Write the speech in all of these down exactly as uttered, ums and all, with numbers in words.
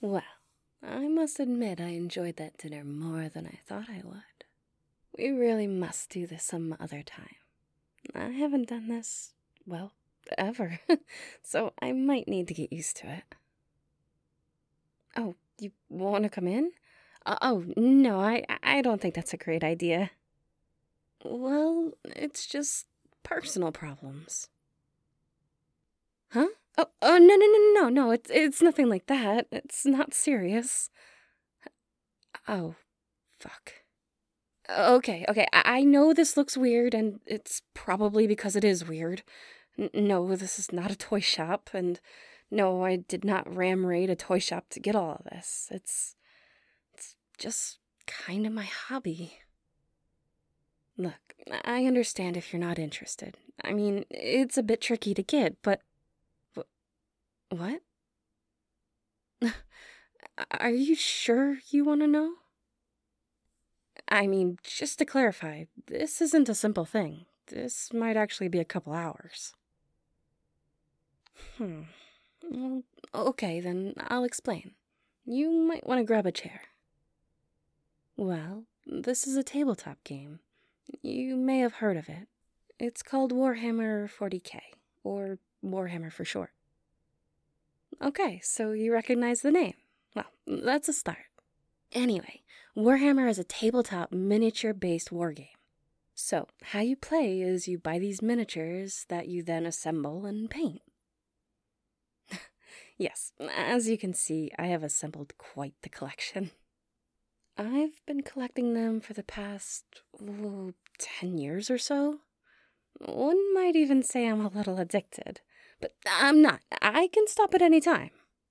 Well, I must admit I enjoyed that dinner more than I thought I would. We really must do this some other time. I haven't done this, well, ever, so I might need to get used to it. Oh, you want to come in? Uh, oh, no, I, I don't think that's a great idea. Well, it's just personal problems. Huh? Oh, oh, no, no, no, no, no, it's, it's nothing like that. It's not serious. Oh, fuck. Okay, okay, I, I know this looks weird, and it's probably because it is weird. N- no, this is not a toy shop, and no, I did not ram raid a toy shop to get all of this. It's, it's just kind of my hobby. Look, I understand if you're not interested. I mean, it's a bit tricky to get, but... wh- What? Are you sure you want to know? I mean, just to clarify, this isn't a simple thing. This might actually be a couple hours. Hmm. Well, okay, then I'll explain. You might want to grab a chair. Well, this is a tabletop game. You may have heard of it. It's called Warhammer forty K, or Warhammer for short. Okay, so you recognize the name. Well, that's a start. Anyway, Warhammer is a tabletop miniature-based wargame. So, how you play is you buy these miniatures that you then assemble and paint. Yes, as you can see, I have assembled quite the collection. I've been collecting them for the past, oh, ten years or so. One might even say I'm a little addicted, but I'm not. I can stop at any time.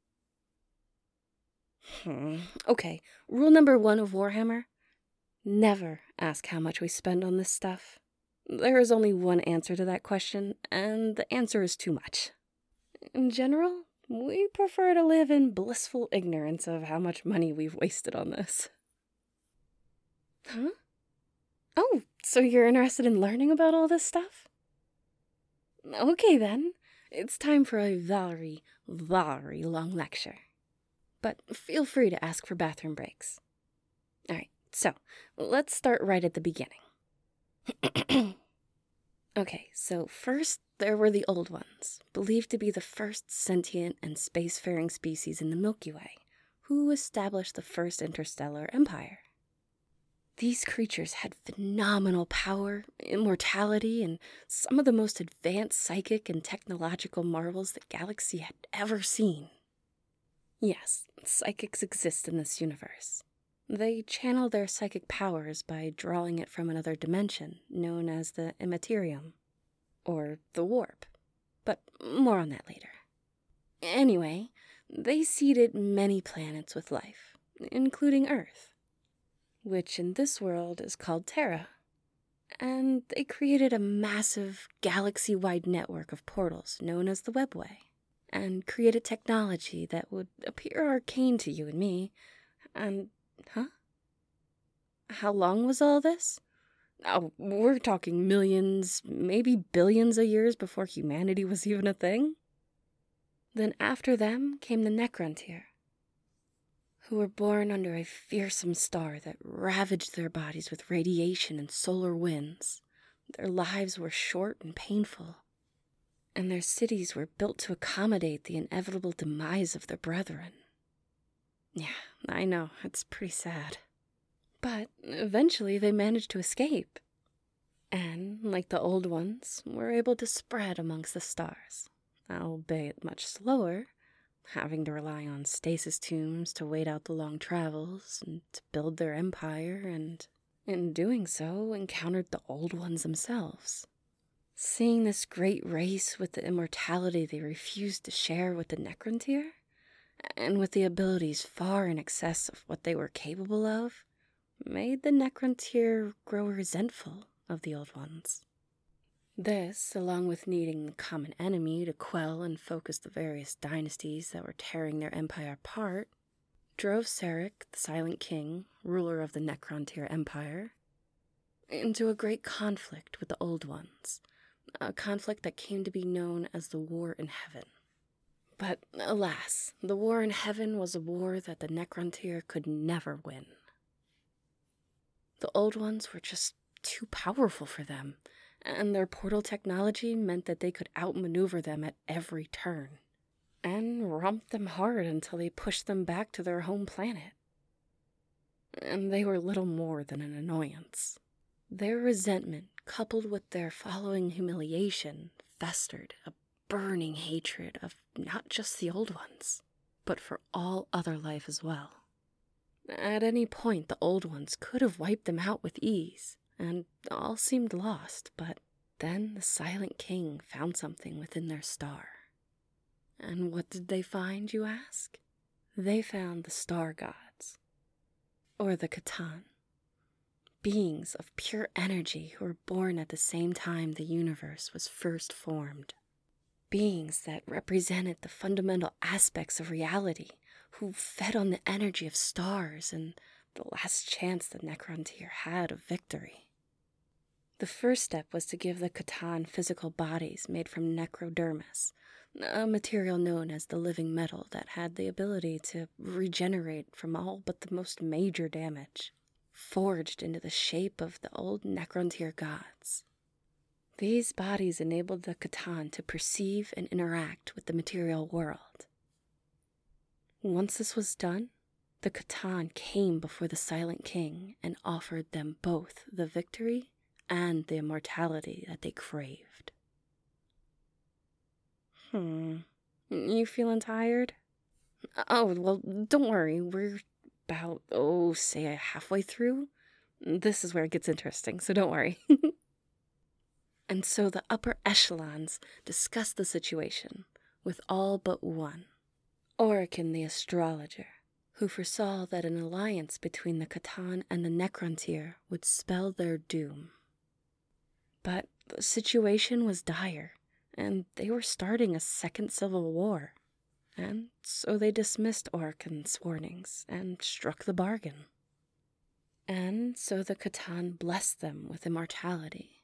Hmm. Okay, rule number one of Warhammer: never ask how much we spend on this stuff. There is only one answer to that question, and the answer is too much. In general, we prefer to live in blissful ignorance of how much money we've wasted on this. Huh? Oh, so you're interested in learning about all this stuff? Okay then, it's time for a very, very long lecture. But feel free to ask for bathroom breaks. Alright, so let's start right at the beginning. Okay, so first there were the Old Ones, believed to be the first sentient and spacefaring species in the Milky Way, who established the first interstellar empire. These creatures had phenomenal power, immortality, and some of the most advanced psychic and technological marvels the galaxy had ever seen. Yes, psychics exist in this universe. They channel their psychic powers by drawing it from another dimension, known as the Immaterium, or the Warp. But more on that later. Anyway, they seeded many planets with life, including Earth, which in this world is called Terra. And they created a massive galaxy-wide network of portals known as the Webway, and created technology that would appear arcane to you and me, and... Huh? How long was all this? Oh, we're talking millions, maybe billions of years before humanity was even a thing. Then after them came the Necrontyr, who were born under a fearsome star that ravaged their bodies with radiation and solar winds. Their lives were short and painful, and their cities were built to accommodate the inevitable demise of their brethren. Yeah, I know, it's pretty sad. But eventually they managed to escape, and, like the Old Ones, were able to spread amongst the stars, albeit much slower, having to rely on stasis tombs to wait out the long travels and to build their empire, and in doing so encountered the Old Ones themselves. Seeing this great race with the immortality they refused to share with the Necrontyr, and with the abilities far in excess of what they were capable of, made the Necrontyr grow resentful of the Old Ones. This, along with needing the common enemy to quell and focus the various dynasties that were tearing their empire apart, drove Sarek, the Silent King, ruler of the Necrontyr Empire, into a great conflict with the Old Ones, a conflict that came to be known as the War in Heaven. But alas, the war in heaven was a war that the Necrontyr could never win. The Old Ones were just too powerful for them, and their portal technology meant that they could outmaneuver them at every turn, and romp them hard until they pushed them back to their home planet. And they were little more than an annoyance. Their resentment, coupled with their following humiliation, festered a burning hatred of not just the Old Ones, but for all other life as well. At any point, the Old Ones could have wiped them out with ease, and all seemed lost, but then the Silent King found something within their star. And what did they find, you ask? They found the Star Gods, or the C'tan, beings of pure energy who were born at the same time the universe was first formed. Beings that represented the fundamental aspects of reality, who fed on the energy of stars and the last chance the Necrontyr had of victory. The first step was to give the C'tan physical bodies made from necrodermis, a material known as the living metal that had the ability to regenerate from all but the most major damage, forged into the shape of the old Necrontyr gods. These bodies enabled the C'tan to perceive and interact with the material world. Once this was done, the C'tan came before the Silent King and offered them both the victory and the immortality that they craved. Hmm, you feeling tired? Oh, well, don't worry, we're about, oh, say halfway through. This is where it gets interesting, so don't worry. And so the upper echelons discussed the situation with all but one, Orokin the astrologer, who foresaw that an alliance between the C'tan and the Necrontyr would spell their doom. But the situation was dire, and they were starting a second civil war, and so they dismissed Orokin's warnings and struck the bargain. And so the C'tan blessed them with immortality,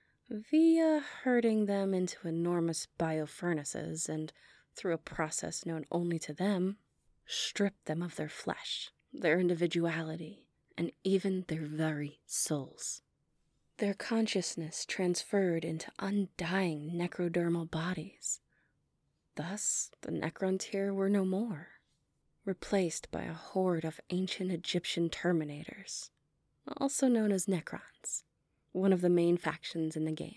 via herding them into enormous biofurnaces and, through a process known only to them, stripped them of their flesh, their individuality, and even their very souls. Their consciousness transferred into undying necrodermal bodies. Thus, the Necrontyr were no more, replaced by a horde of ancient Egyptian Terminators, also known as Necrons, one of the main factions in the game.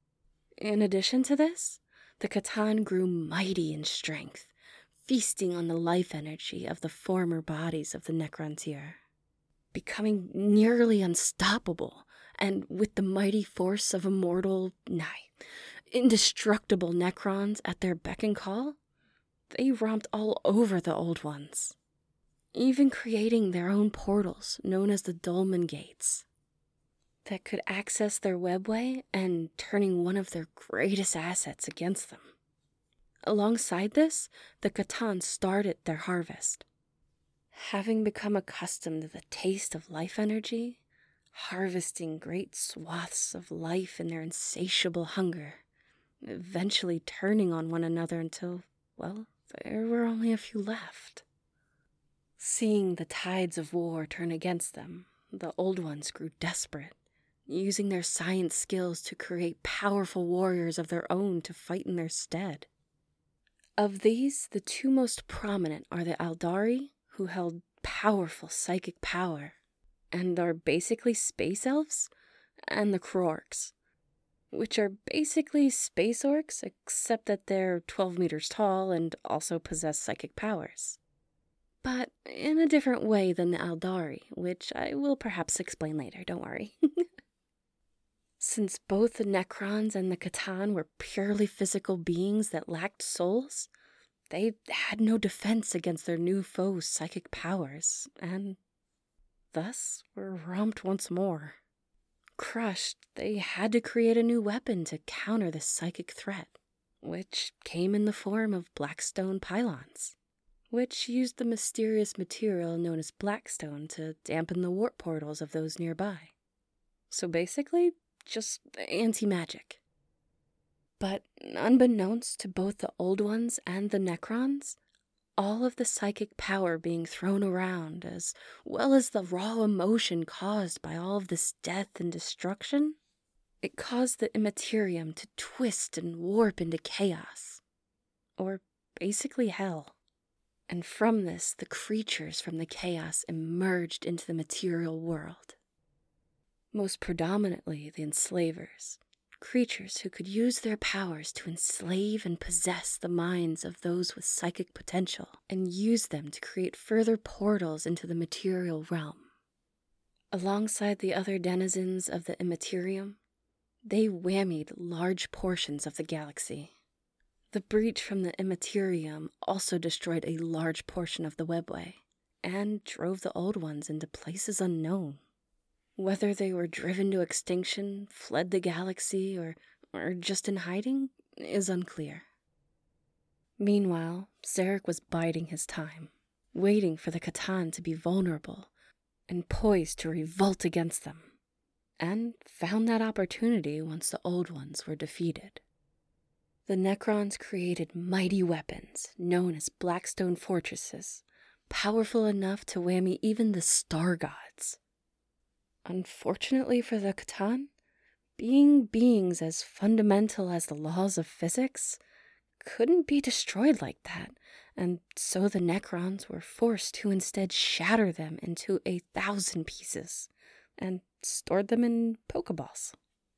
In addition to this, the C'tan grew mighty in strength, feasting on the life energy of the former bodies of the Necrontyr, becoming nearly unstoppable, and with the mighty force of immortal, nay, indestructible Necrons at their beck and call, they romped all over the Old Ones, even creating their own portals known as the Dolmen Gates, that could access their webway and turning one of their greatest assets against them. Alongside this, the C'tan started their harvest. Having become accustomed to the taste of life energy, harvesting great swaths of life in their insatiable hunger, eventually turning on one another until, well, there were only a few left. Seeing the tides of war turn against them, the Old Ones grew desperate, using their science skills to create powerful warriors of their own to fight in their stead. Of these, the two most prominent are the Aeldari, who held powerful psychic power, and are basically space elves, and the Kroorks, which are basically space orcs, except that they're twelve meters tall and also possess psychic powers. But in a different way than the Aeldari, which I will perhaps explain later, don't worry. Since both the Necrons and the C'tan were purely physical beings that lacked souls, they had no defense against their new foe's psychic powers, and thus were romped once more. Crushed, they had to create a new weapon to counter this psychic threat, which came in the form of Blackstone pylons, which used the mysterious material known as Blackstone to dampen the warp portals of those nearby. So basically, just anti-magic. But unbeknownst to both the Old Ones and the Necrons, all of the psychic power being thrown around, as well as the raw emotion caused by all of this death and destruction, it caused the Immaterium to twist and warp into chaos. Or basically hell. And from this, the creatures from the chaos emerged into the material world. Most predominantly the enslavers, creatures who could use their powers to enslave and possess the minds of those with psychic potential and use them to create further portals into the material realm. Alongside the other denizens of the Immaterium, they whammied large portions of the galaxy. The breach from the Immaterium also destroyed a large portion of the webway and drove the Old Ones into places unknown. Whether they were driven to extinction, fled the galaxy, or, or just in hiding is unclear. Meanwhile, Zarek was biding his time, waiting for the Catan to be vulnerable and poised to revolt against them, and found that opportunity once the Old Ones were defeated. The Necrons created mighty weapons known as Blackstone Fortresses, powerful enough to whammy even the Star Gods. Unfortunately for the Catan, being beings as fundamental as the laws of physics couldn't be destroyed like that, and so the Necrons were forced to instead shatter them into a thousand pieces and stored them in Pokeballs.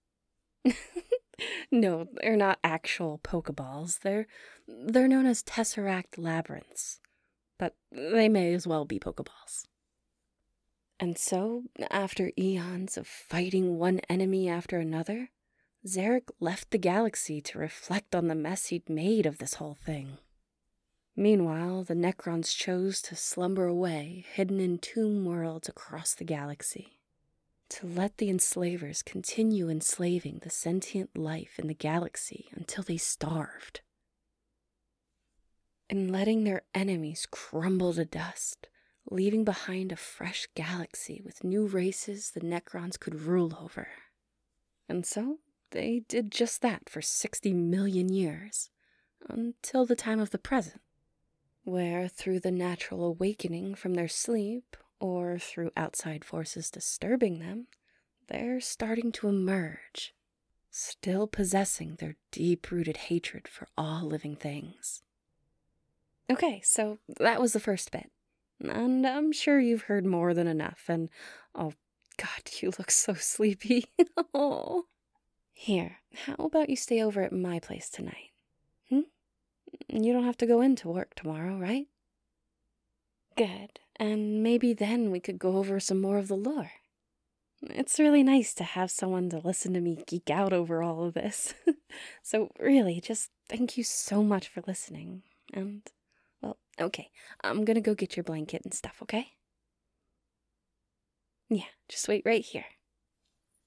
No, they're not actual Pokeballs. They're, they're known as Tesseract Labyrinths, but they may as well be Pokeballs. And so, after eons of fighting one enemy after another, Zarek left the galaxy to reflect on the mess he'd made of this whole thing. Meanwhile, the Necrons chose to slumber away, hidden in tomb worlds across the galaxy, to let the enslavers continue enslaving the sentient life in the galaxy until they starved. And letting their enemies crumble to dust, leaving behind a fresh galaxy with new races the Necrons could rule over. And so, they did just that for sixty million years, until the time of the present, where through the natural awakening from their sleep, or through outside forces disturbing them, they're starting to emerge, still possessing their deep-rooted hatred for all living things. Okay, so that was the first bit. And I'm sure you've heard more than enough, and oh, God, you look so sleepy. Oh. Here, how about you stay over at my place tonight? Hmm? You don't have to go into work tomorrow, right? Good, and maybe then we could go over some more of the lore. It's really nice to have someone to listen to me geek out over all of this. So really, just thank you so much for listening, and... well, okay, I'm gonna go get your blanket and stuff, okay? Yeah, just wait right here.